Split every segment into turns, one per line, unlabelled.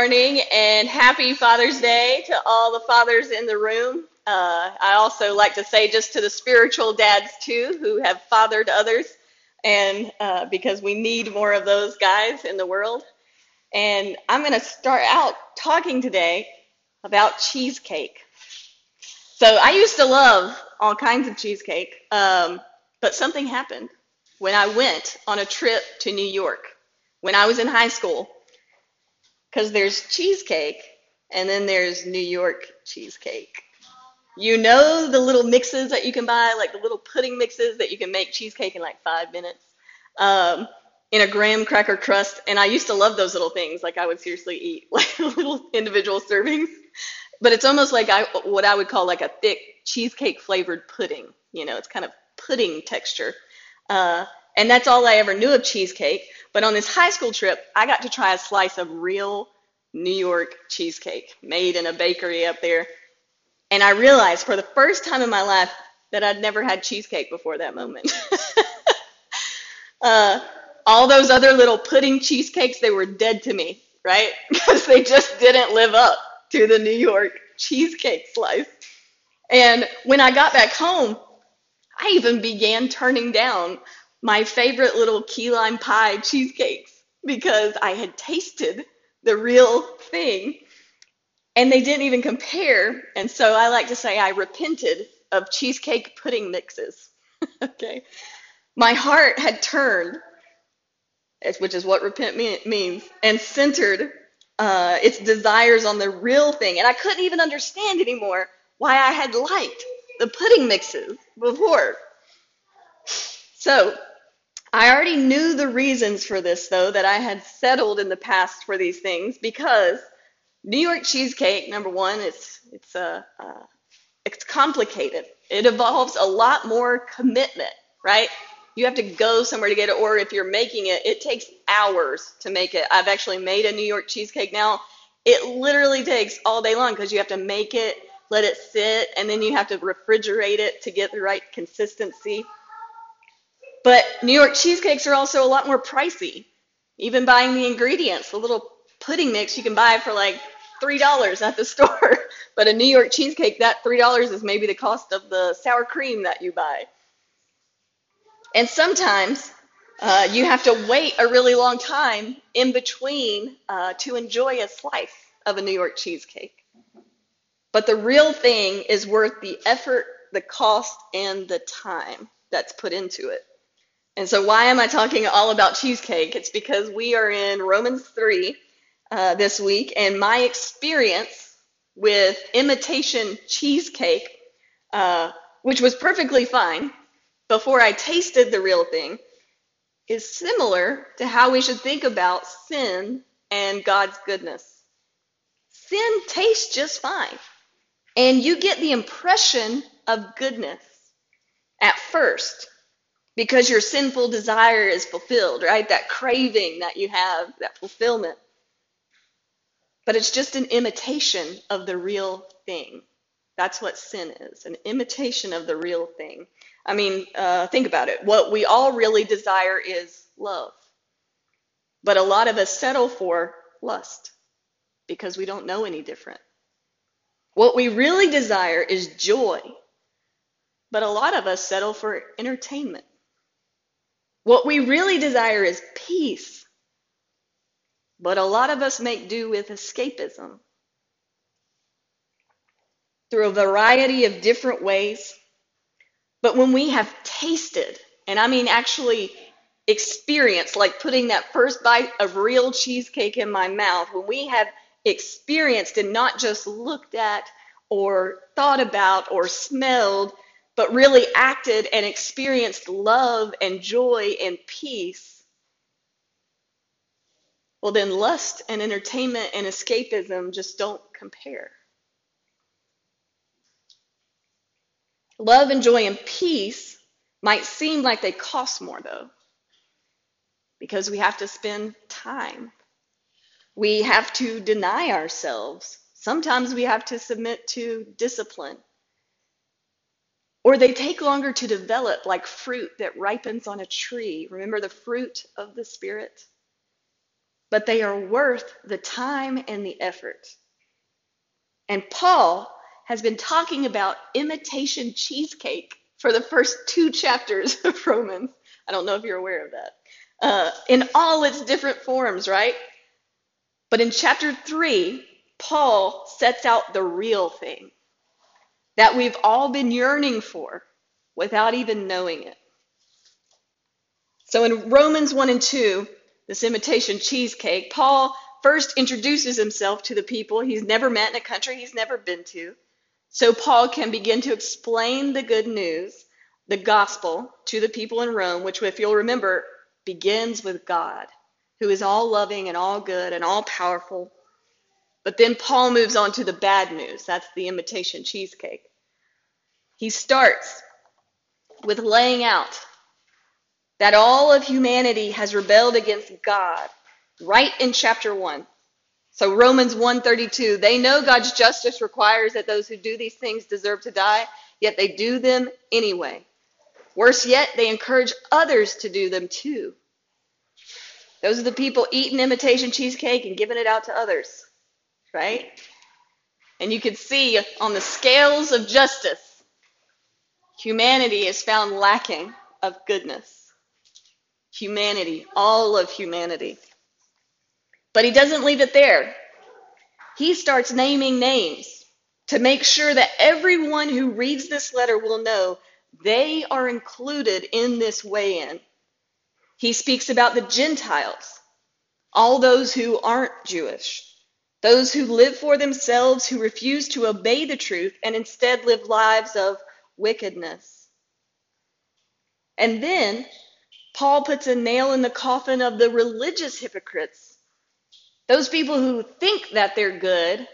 morning and happy Father's Day to all the fathers in the room. I also like to say just to the spiritual dads too who have fathered others, and because we need more of those guys in the world. And I'm going to start out talking today about cheesecake. So I used to love all kinds of cheesecake, but something happened when I went on a trip to New York when I was in high school. Because there's cheesecake, and then there's New York cheesecake. You know the little mixes that you can buy, like the little pudding mixes that you can make cheesecake in like 5 minutes, um, in a graham cracker crust. And I used to love those little things. Like I would seriously eat like little individual servings. But it's almost like what I would call like a thick cheesecake flavored pudding. You know, it's kind of pudding texture. Uh, and that's all I ever knew of cheesecake. But on this high school trip, I got to try a slice of real New York cheesecake made in a bakery up there. And I realized for the first time in my life that I'd never had cheesecake before that moment. uh, all those other little pudding cheesecakes, they were dead to me, right? Because they just didn't live up to the New York cheesecake slice. And when I got back home, I even began turning down my favorite little key lime pie cheesecakes because I had tasted the real thing and they didn't even compare. And so I like to say I repented of cheesecake pudding mixes. Okay. My heart had turned, which is what repent means, and centered its desires on the real thing. And I couldn't even understand anymore why I had liked the pudding mixes before. So I already knew the reasons for this, though, that I had settled in the past for these things because New York cheesecake, number one, it's complicated. It involves a lot more commitment, right? You have to go somewhere to get it, or if you're making it, it takes hours to make it. I've actually made a New York cheesecake now. It literally takes all day long because you have to make it, let it sit, and then you have to refrigerate it to get the right consistency. But New York cheesecakes are also a lot more pricey. Even buying the ingredients, the little pudding mix you can buy for like $3 at the store. But a New York cheesecake, that $3 is maybe the cost of the sour cream that you buy. And sometimes you have to wait a really long time in between to enjoy a slice of a New York cheesecake. But the real thing is worth the effort, the cost, and the time that's put into it. And so why am I talking all about cheesecake? It's because we are in Romans 3 this week, and my experience with imitation cheesecake, which was perfectly fine before I tasted the real thing, is similar to how we should think about sin and God's goodness. Sin tastes just fine, and you get the impression of goodness at first, because your sinful desire is fulfilled, right? That craving that you have, that fulfillment. But it's just an imitation of the real thing. That's what sin is, an imitation of the real thing. I mean, think about it. What we all really desire is love. But a lot of us settle for lust because we don't know any different. What we really desire is joy. But a lot of us settle for entertainment. What we really desire is peace, but a lot of us make do with escapism. Through a variety of different ways, but when we have tasted, and I mean actually experienced, like putting that first bite of real cheesecake in my mouth, when we have experienced and not just looked at or thought about or smelled, but really acted and experienced love and joy and peace, well, then lust and entertainment and escapism just don't compare. Love and joy and peace might seem like they cost more, though, because we have to spend time. We have to deny ourselves. Sometimes we have to submit to discipline. Or they take longer to develop, like fruit that ripens on a tree. Remember the fruit of the Spirit? but they are worth the time and the effort. And Paul has been talking about imitation cheesecake for the first 2 chapters of Romans. I don't know if you're aware of that. In all its different forms, right? But in chapter 3, Paul sets out the real thing that we've all been yearning for without even knowing it. So in Romans 1 and 2, this imitation cheesecake, Paul first introduces himself to the people he's never met in a country he's never been to. So Paul can begin to explain the good news, the gospel, to the people in Rome, which, if you'll remember, begins with God, who is all loving and all good and all powerful. But then Paul moves on to the bad news. That's the imitation cheesecake. He starts with laying out that all of humanity has rebelled against God right in chapter 1. So Romans 1:32, they know God's justice requires that those who do these things deserve to die, yet they do them anyway. Worse yet, they encourage others to do them too. Those are the people eating imitation cheesecake and giving it out to others, right? And you can see on the scales of justice, humanity is found lacking of goodness. Humanity, all of humanity. But he doesn't leave it there. He starts naming names to make sure that everyone who reads this letter will know they are included in this weigh-in. He speaks about the Gentiles, all those who aren't Jewish, those who live for themselves, who refuse to obey the truth and instead live lives of wickedness. And then Paul puts a nail in the coffin of the religious hypocrites, those people who think that they're good.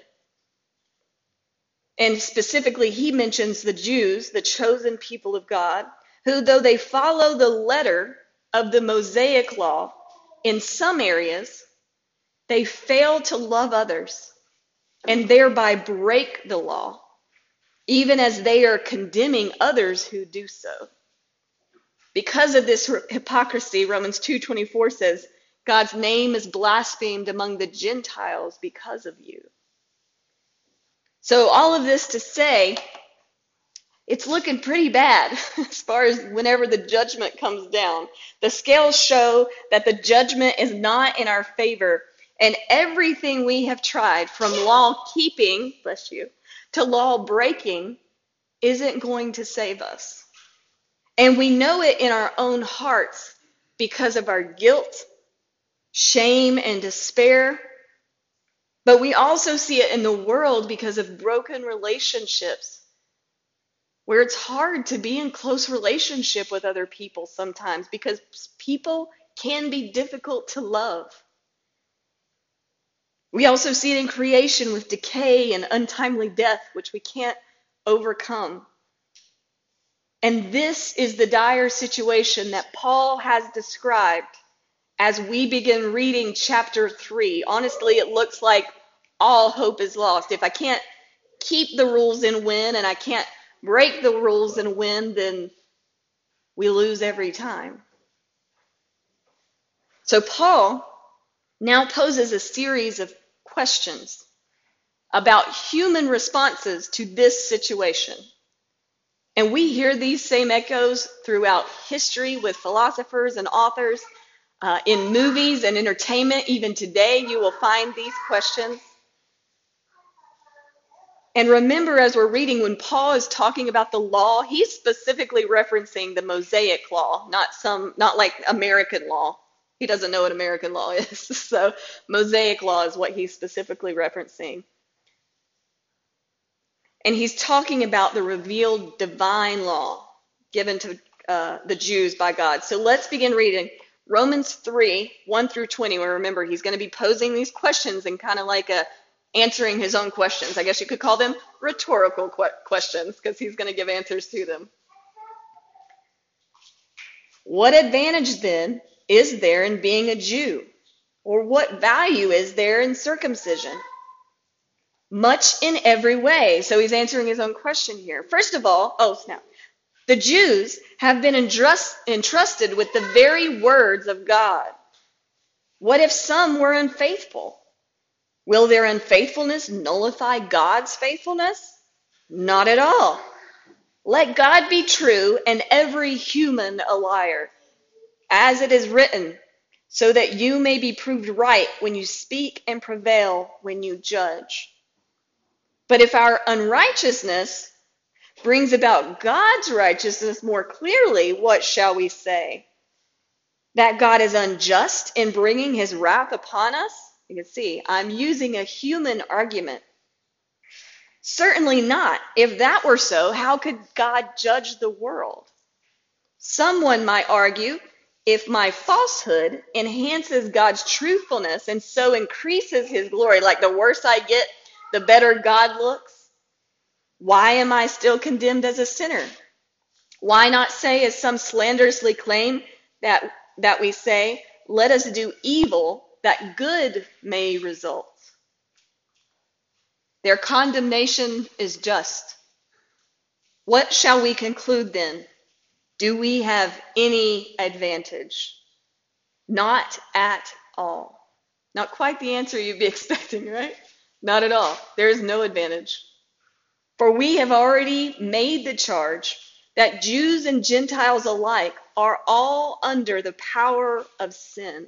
And specifically, he mentions the Jews, the chosen people of God, who, though they follow the letter of the Mosaic law in some areas, they fail to love others and thereby break the law, even as they are condemning others who do so. Because of this hypocrisy, Romans 2:24 says, God's name is blasphemed among the Gentiles because of you. So all of this to say, it's looking pretty bad as far as whenever the judgment comes down. The scales show that the judgment is not in our favor, and everything we have tried, from law keeping, bless you, to law breaking, isn't going to save us. And we know it in our own hearts because of our guilt, shame, and despair. But we also see it in the world because of broken relationships, where it's hard to be in close relationship with other people sometimes because people can be difficult to love. We also see it in creation with decay and untimely death, which we can't overcome. And this is the dire situation that Paul has described as we begin reading chapter 3. Honestly, it looks like all hope is lost. If I can't keep the rules and win, and I can't break the rules and win, then we lose every time. So Paul now poses a series of questions about human responses to this situation. And we hear these same echoes throughout history with philosophers and authors, in movies and entertainment. Even today, you will find these questions. And remember, as we're reading, when Paul is talking about the law, he's specifically referencing the Mosaic law, not like American law. He doesn't know what American law is. So Mosaic law is what he's specifically referencing. And he's talking about the revealed divine law given to the Jews by God. So let's begin reading Romans 3, 1 through 20, where remember, he's going to be posing these questions and kind of like answering his own questions. I guess you could call them rhetorical questions because he's going to give answers to them. What advantage then is there in being a Jew? Or what value is there in circumcision? Much in every way. So he's answering his own question here. First of all, the Jews have been entrusted with the very words of God. What if some were unfaithful? Will their unfaithfulness nullify God's faithfulness? Not at all. Let God be true and every human a liar, as it is written, so that you may be proved right when you speak and prevail when you judge. But if our unrighteousness brings about God's righteousness more clearly, what shall we say? That God is unjust in bringing his wrath upon us? You can see, I'm using a human argument. Certainly not. If that were so, how could God judge the world? Someone might argue, if my falsehood enhances God's truthfulness and so increases his glory, like the worse I get, the better God looks, why am I still condemned as a sinner? Why not say, as some slanderously claim, that we say, let us do evil that good may result? Their condemnation is just. What shall we conclude then? Do we have any advantage? Not at all. Not quite the answer you'd be expecting, right? Not at all. There is no advantage. For we have already made the charge that Jews and Gentiles alike are all under the power of sin,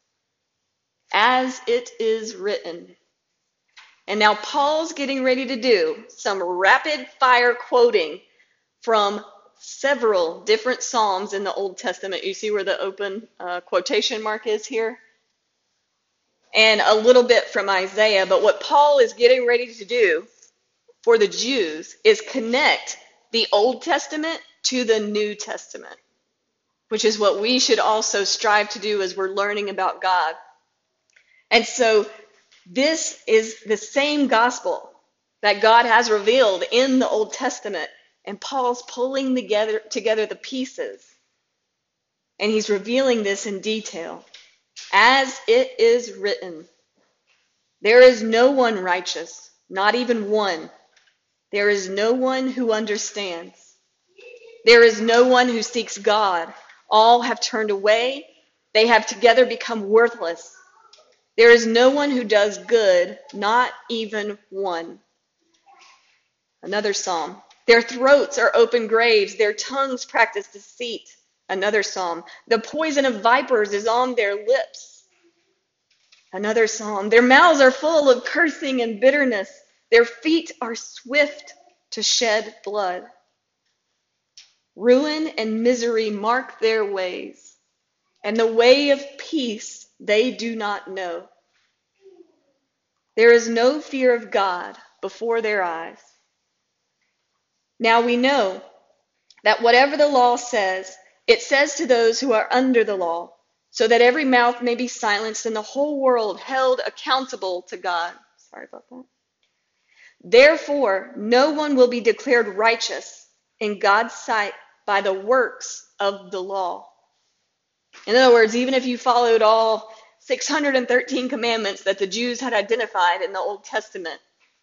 as it is written. And now Paul's getting ready to do some rapid fire quoting from several different Psalms in the Old Testament. You see where the open quotation mark is here? And a little bit from Isaiah. But what Paul is getting ready to do for the Jews is connect the Old Testament to the New Testament, which is what we should also strive to do as we're learning about God. And so this is the same gospel that God has revealed in the Old Testament, and Paul's pulling together the pieces, and he's revealing this in detail. As it is written, there is no one righteous, not even one. There is no one who understands. There is no one who seeks God. All have turned away. They have together become worthless. There is no one who does good, not even one. Another psalm. Their throats are open graves. Their tongues practice deceit. Another psalm. The poison of vipers is on their lips. Another psalm. Their mouths are full of cursing and bitterness. Their feet are swift to shed blood. Ruin and misery mark their ways, and the way of peace they do not know. There is no fear of God before their eyes. Now we know that whatever the law says, it says to those who are under the law, so that every mouth may be silenced and the whole world held accountable to God. Sorry about that. Therefore, no one will be declared righteous in God's sight by the works of the law. In other words, even if you followed all 613 commandments that the Jews had identified in the Old Testament,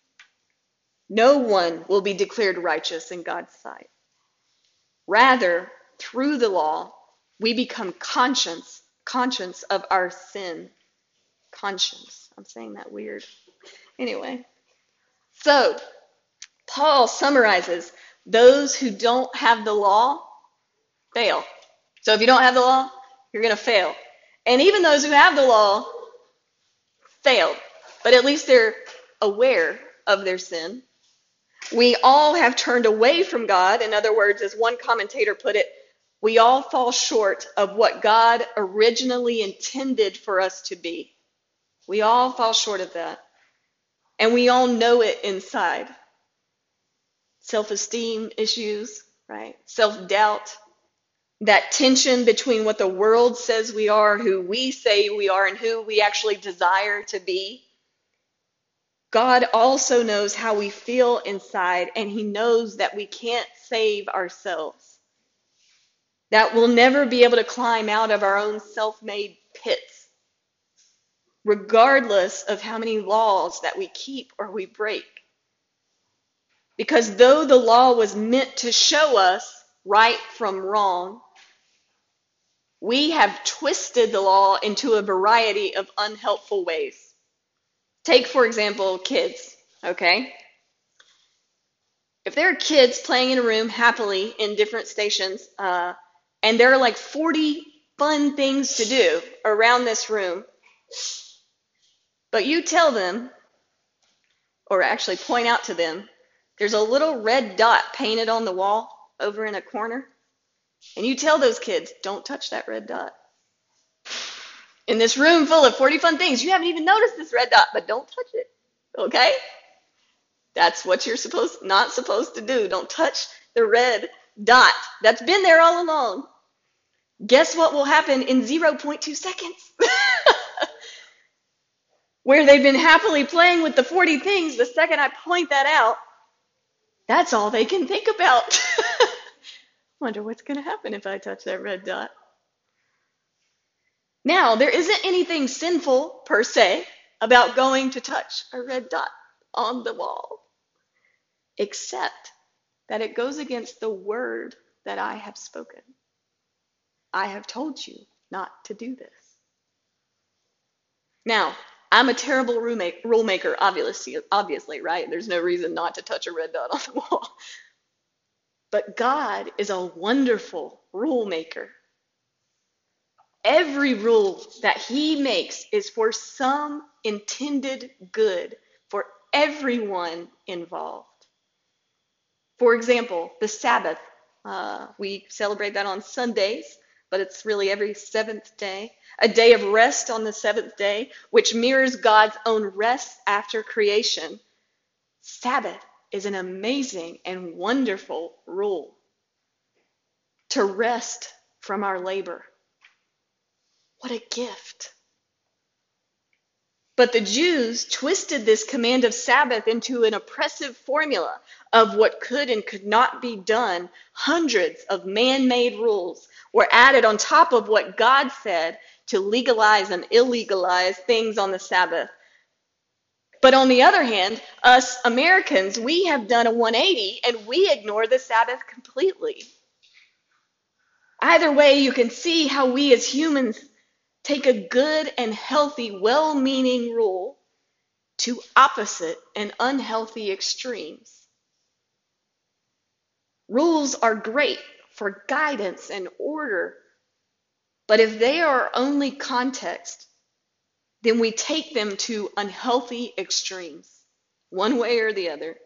no one will be declared righteous in God's sight. Rather, through the law, we become conscious of our sin. Conscience. I'm saying that weird. Anyway, so Paul summarizes those who don't have the law fail. So if you don't have the law, you're going to fail. And even those who have the law failed, but at least they're aware of their sin. We all have turned away from God. In other words, as one commentator put it, we all fall short of what God originally intended for us to be. We all fall short of that. And we all know it inside. Self-esteem issues, right? Self-doubt. That tension between what the world says we are, who we say we are, and who we actually desire to be. God also knows how we feel inside, and he knows that we can't save ourselves. That we'll never be able to climb out of our own self-made pits, regardless of how many laws that we keep or we break. Because though the law was meant to show us right from wrong, We have twisted the law into a variety of unhelpful ways. Take, for example, kids, okay? If there are kids playing in a room happily in different stations, and there are like 40 fun things to do around this room, but you tell them, or actually point out to them, there's a little red dot painted on the wall over in a corner, and you tell those kids, don't touch that red dot. In this room full of 40 fun things, you haven't even noticed this red dot, but don't touch it, okay? That's what you're not supposed to do. Don't touch the red dot. That's been there all along. Guess what will happen in 0.2 seconds? Where they've been happily playing with the 40 things, the second I point that out, that's all they can think about. Wonder what's going to happen if I touch that red dot. Now, there isn't anything sinful, per se, about going to touch a red dot on the wall, except that it goes against the word that I have spoken. I have told you not to do this. Now, I'm a terrible rule maker, obviously, right? There's no reason not to touch a red dot on the wall. But God is a wonderful rule maker. Every rule that he makes is for some intended good for everyone involved. For example, the Sabbath. We celebrate that on Sundays, but it's really every seventh day. A day of rest on the seventh day, which mirrors God's own rest after creation. Sabbath is an amazing and wonderful rule to rest from our labor. What a gift. But the Jews twisted this command of Sabbath into an oppressive formula of what could and could not be done. Hundreds of man-made rules were added on top of what God said to legalize and illegalize things on the Sabbath. But on the other hand, us Americans, we have done a 180 and we ignore the Sabbath completely. Either way, you can see how we as humans take a good and healthy, well-meaning rule to opposite and unhealthy extremes. Rules are great for guidance and order, but if they are only context, then we take them to unhealthy extremes, one way or the other.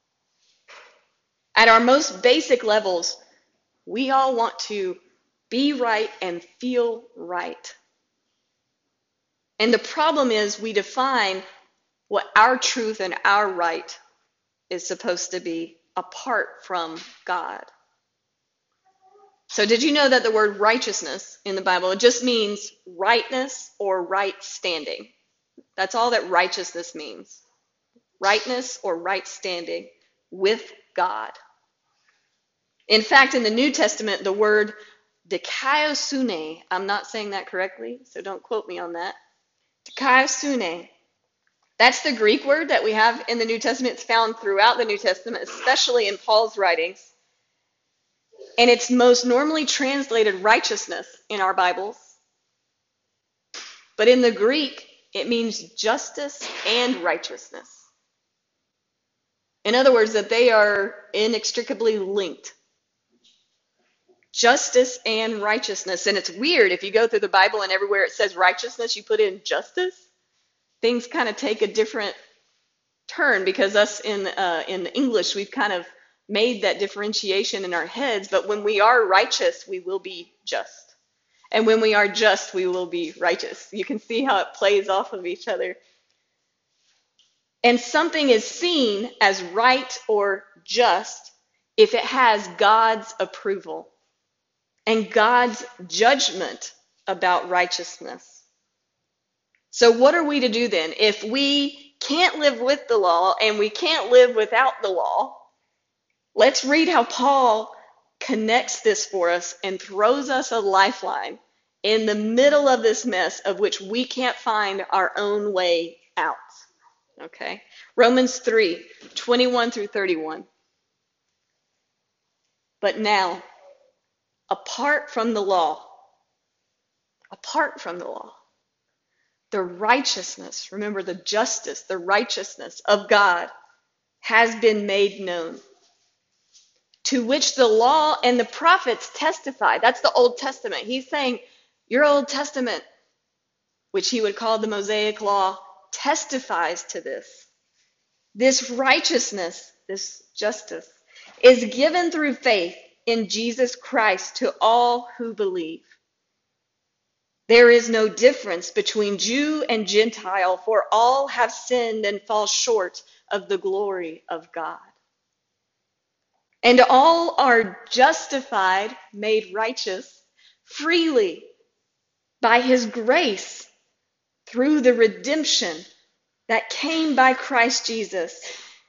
At our most basic levels, we all want to be right and feel right. And the problem is we define what our truth and our right is supposed to be apart from God. So did you know that the word righteousness in the Bible, it just means rightness or right standing? That's all that righteousness means. Rightness or right standing with God. In fact, in the New Testament, the word dikaiosune, I'm not saying that correctly, so don't quote me on that. Dikaiosune, that's the Greek word that we have in the New Testament. It's found throughout the New Testament, especially in Paul's writings. And it's most normally translated righteousness in our Bibles. But in the Greek, it means justice and righteousness. In other words, that they are inextricably linked. Justice and righteousness. And it's weird, if you go through the Bible and everywhere it says righteousness, you put in justice, things kind of take a different turn, because us in English, we've kind of made that differentiation in our heads. But when we are righteous, we will be just. And when we are just, we will be righteous. You can see how it plays off of each other. And something is seen as right or just if it has God's approval and God's judgment about righteousness. So what are we to do then? If we can't live with the law and we can't live without the law, let's read how Paul connects this for us and throws us a lifeline in the middle of this mess of which we can't find our own way out. Okay? Romans 3:21 through 31. But now, apart from the law, apart from the law. The righteousness, remember the justice, the righteousness of God has been made known, to which the law and the prophets testify. That's the Old Testament. He's saying your Old Testament, which he would call the Mosaic Law, testifies to this. This righteousness, this justice, is given through faith in Jesus Christ to all who believe. There is no difference between Jew and Gentile, for all have sinned and fall short of the glory of God. And all are justified, made righteous, freely by his grace through the redemption that came by Christ Jesus.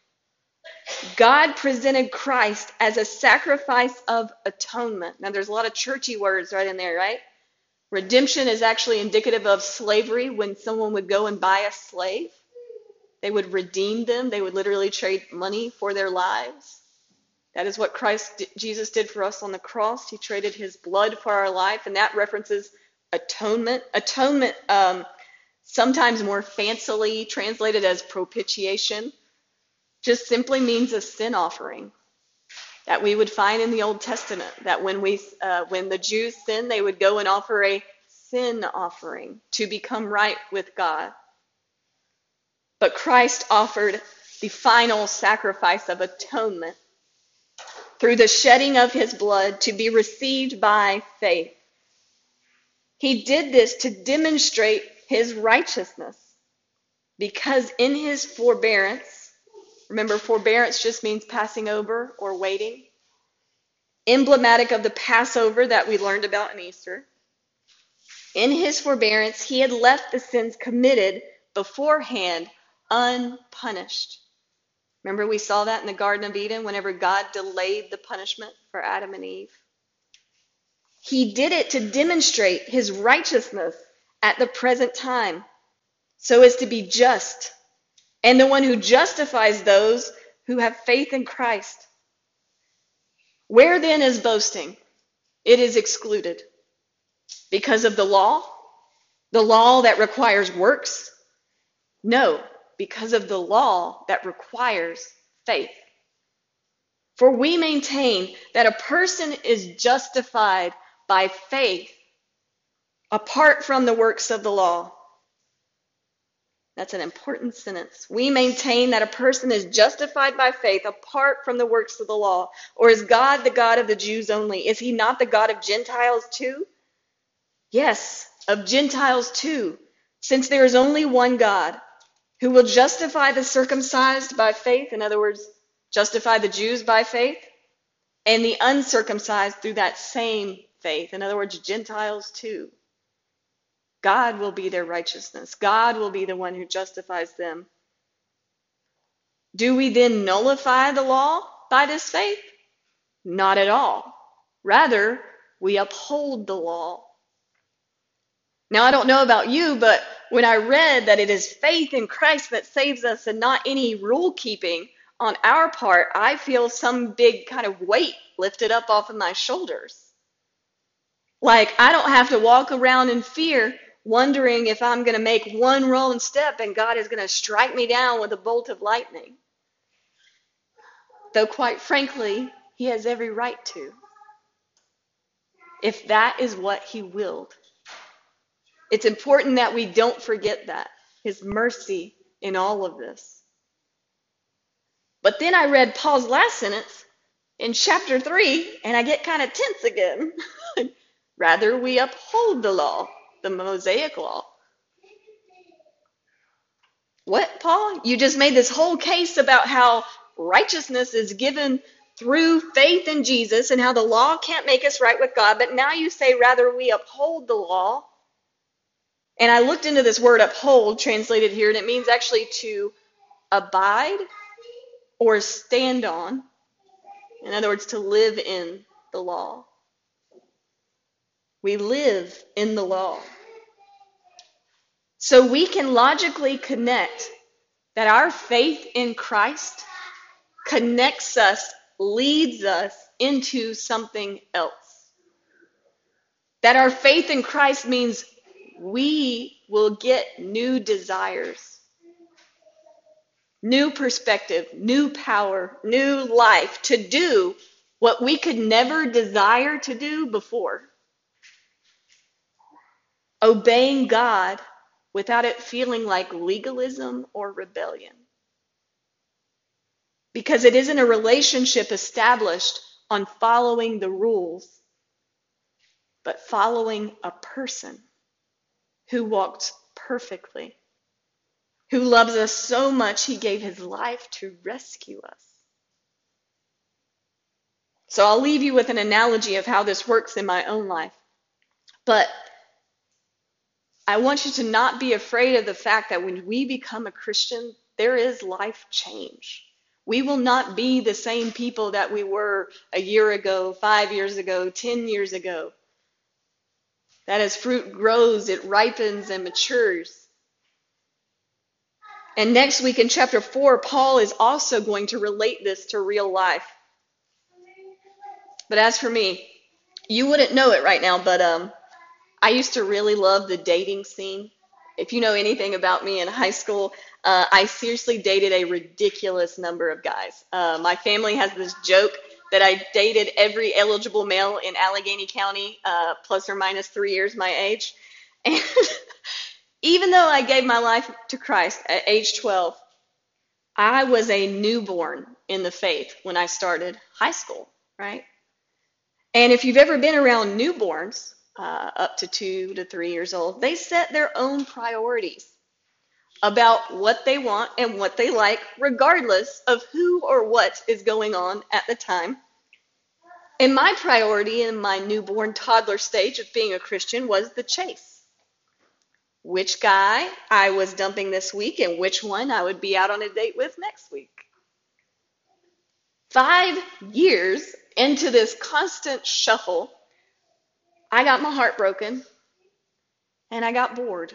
God presented Christ as a sacrifice of atonement. Now, there's a lot of churchy words right in there, right? Redemption is actually indicative of slavery. When someone would go and buy a slave, they would redeem them. They would literally trade money for their lives. That is what Jesus did for us on the cross. He traded his blood for our life, and that references atonement. Atonement, sometimes more fancily translated as propitiation, just simply means a sin offering that we would find in the Old Testament, that when the Jews sinned, they would go and offer a sin offering to become right with God. But Christ offered the final sacrifice of atonement through the shedding of his blood to be received by faith. He did this to demonstrate his righteousness, because in his forbearance, remember, forbearance just means passing over or waiting. Emblematic of the Passover that we learned about in Easter. In his forbearance, he had left the sins committed beforehand unpunished. Remember, we saw that in the Garden of Eden whenever God delayed the punishment for Adam and Eve. He did it to demonstrate his righteousness at the present time, so as to be just, and the one who justifies those who have faith in Christ. Where then is boasting? It is excluded. Because of the law that requires works? No, because of the law that requires faith. For we maintain that a person is justified by faith apart from the works of the law. That's an important sentence. We maintain that a person is justified by faith apart from the works of the law. Or is God the God of the Jews only? Is he not the God of Gentiles too? Yes, of Gentiles too, since there is only one God who will justify the circumcised by faith, in other words, justify the Jews by faith, and the uncircumcised through that same faith, in other words, Gentiles too. God will be their righteousness. God will be the one who justifies them. Do we then nullify the law by this faith? Not at all. Rather, we uphold the law. Now, I don't know about you, but when I read that it is faith in Christ that saves us and not any rule keeping on our part, I feel some big kind of weight lifted up off of my shoulders. Like, I don't have to walk around in fear wondering if I'm going to make one wrong step and God is going to strike me down with a bolt of lightning. Though quite frankly, he has every right to, if that is what he willed. It's important that we don't forget that, his mercy in all of this. But then I read Paul's last sentence in chapter 3, and I get kind of tense again. Rather, we uphold the law, the Mosaic law. What, Paul? You just made this whole case about how righteousness is given through faith in Jesus and how the law can't make us right with God, but now you say rather we uphold the law. And I looked into this word uphold, translated here, and it means actually to abide or stand on. In other words, to live in the law. We live in the law. So we can logically connect that our faith in Christ connects us, leads us into something else. That our faith in Christ means we will get new desires, new perspective, new power, new life to do what we could never desire to do before. Obeying God without it feeling like legalism or rebellion. Because it isn't a relationship established on following the rules, but following a person who walked perfectly, who loves us so much he gave his life to rescue us. So I'll leave you with an analogy of how this works in my own life. But I want you to not be afraid of the fact that when we become a Christian, there is life change. We will not be the same people that we were a year ago, 5 years ago, 10 years ago. That as fruit grows, it ripens and matures. And next week in chapter 4, Paul is also going to relate this to real life. But as for me, you wouldn't know it right now, but I used to really love the dating scene. If you know anything about me in high school, I seriously dated a ridiculous number of guys. My family has this joke that I dated every eligible male in Allegheny County, plus or minus 3 years my age. And even though I gave my life to Christ at age 12, I was a newborn in the faith when I started high school, right? And if you've ever been around newborns, up to 2 to 3 years old, they set their own priorities about what they want and what they like, regardless of who or what is going on at the time. And my priority in my newborn toddler stage of being a Christian was the chase. Which guy I was dumping this week and which one I would be out on a date with next week. 5 years into this constant shuffle, I got my heart broken and I got bored.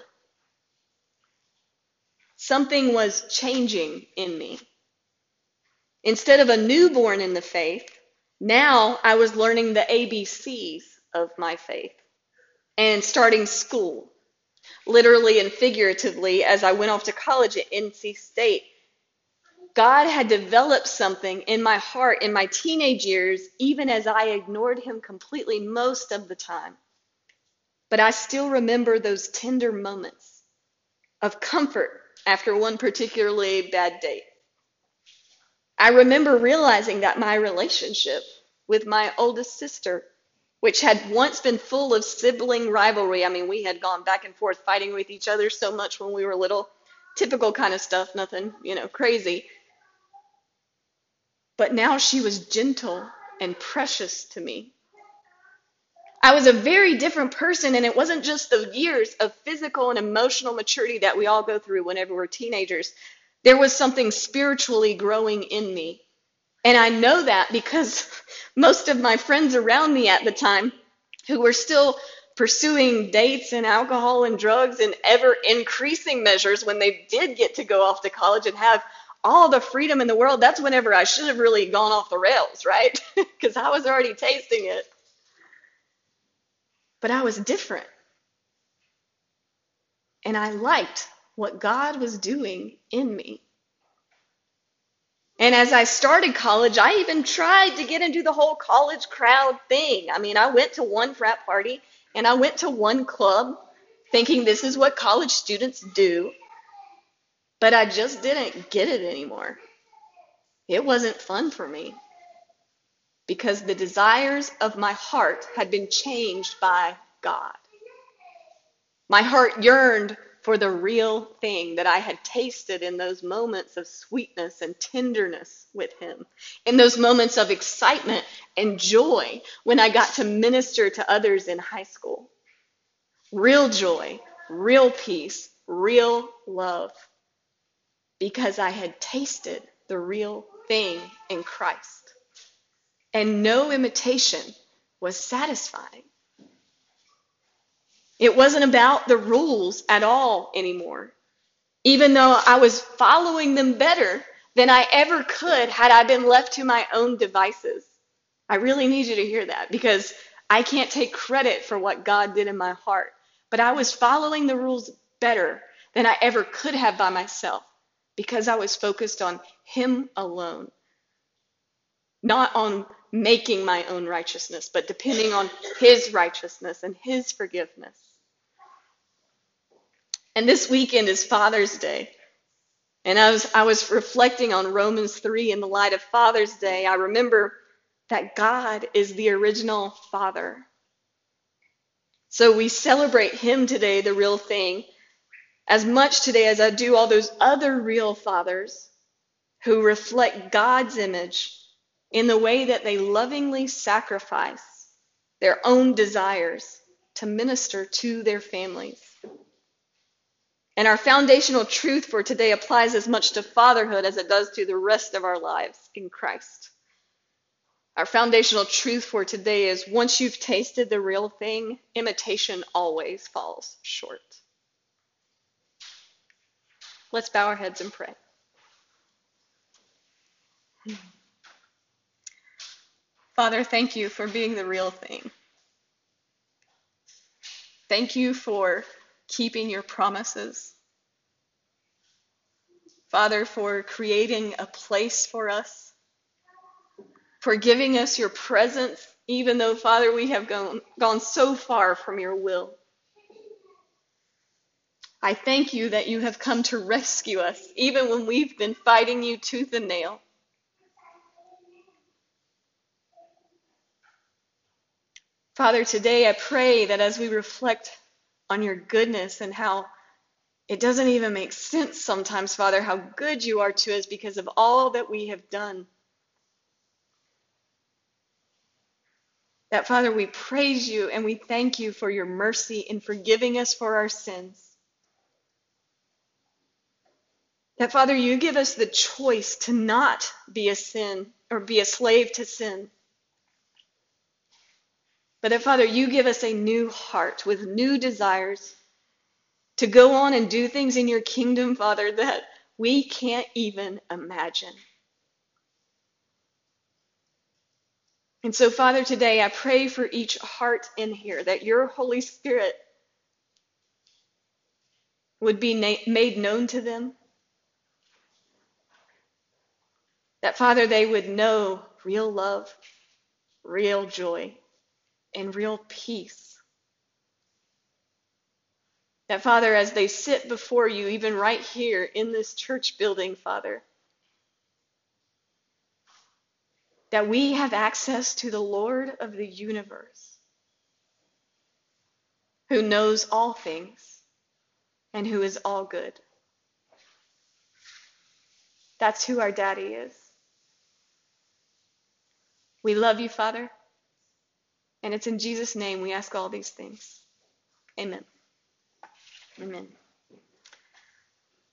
Something was changing in me. Instead of a newborn in the faith, now I was learning the ABCs of my faith and starting school, literally and figuratively, as I went off to college at NC State. God had developed something in my heart in my teenage years, even as I ignored him completely most of the time. But I still remember those tender moments of comfort after one particularly bad date. I remember realizing that my relationship with my oldest sister, which had once been full of sibling rivalry, I mean, we had gone back and forth fighting with each other so much when we were little, typical kind of stuff, nothing, crazy. But now she was gentle and precious to me. I was a very different person, and it wasn't just the years of physical and emotional maturity that we all go through whenever we're teenagers. There was something spiritually growing in me. And I know that because most of my friends around me at the time who were still pursuing dates and alcohol and drugs in ever increasing measures when they did get to go off to college and have all the freedom in the world, that's whenever I should have really gone off the rails, right? Because I was already tasting it. But I was different. And I liked what God was doing in me. And as I started college, I even tried to get into the whole college crowd thing. I mean, I went to one frat party and I went to one club thinking this is what college students do. But I just didn't get it anymore. It wasn't fun for me because the desires of my heart had been changed by God. My heart yearned for the real thing that I had tasted in those moments of sweetness and tenderness with him, in those moments of excitement and joy when I got to minister to others in high school. Real joy, real peace, real love, because I had tasted the real thing in Christ. And no imitation was satisfying. It wasn't about the rules at all anymore, even though I was following them better than I ever could had I been left to my own devices. I really need you to hear that because I can't take credit for what God did in my heart, but I was following the rules better than I ever could have by myself because I was focused on Him alone, not on making my own righteousness, but depending on His righteousness and His forgiveness. And this weekend is Father's Day. And I was reflecting on Romans 3 in the light of Father's Day. I remember that God is the original Father. So we celebrate Him today, the real thing, as much today as I do all those other real fathers who reflect God's image in the way that they lovingly sacrifice their own desires to minister to their families. And our foundational truth for today applies as much to fatherhood as it does to the rest of our lives in Christ. Our foundational truth for today is once you've tasted the real thing, imitation always falls short. Let's bow our heads and pray. Father, thank you for being the real thing. Thank you for keeping your promises. Father, for creating a place for us, for giving us your presence, even though, Father, we have gone so far from your will. I thank you that you have come to rescue us, even when we've been fighting you tooth and nail. Father, today I pray that as we reflect on your goodness and how it doesn't even make sense sometimes, Father, how good you are to us because of all that we have done. That, Father, we praise you and we thank you for your mercy in forgiving us for our sins. That, Father, you give us the choice to not be a sin or be a slave to sin. But that, Father, you give us a new heart with new desires to go on and do things in your kingdom, Father, that we can't even imagine. And so, Father, today I pray for each heart in here that your Holy Spirit would be made known to them. That, Father, they would know real love, real joy, and real peace. That, Father, as they sit before you, even right here in this church building, Father, that we have access to the Lord of the universe, who knows all things and who is all good. That's who our daddy is. We love you, Father, and it's in Jesus' name we ask all these things. Amen. Amen.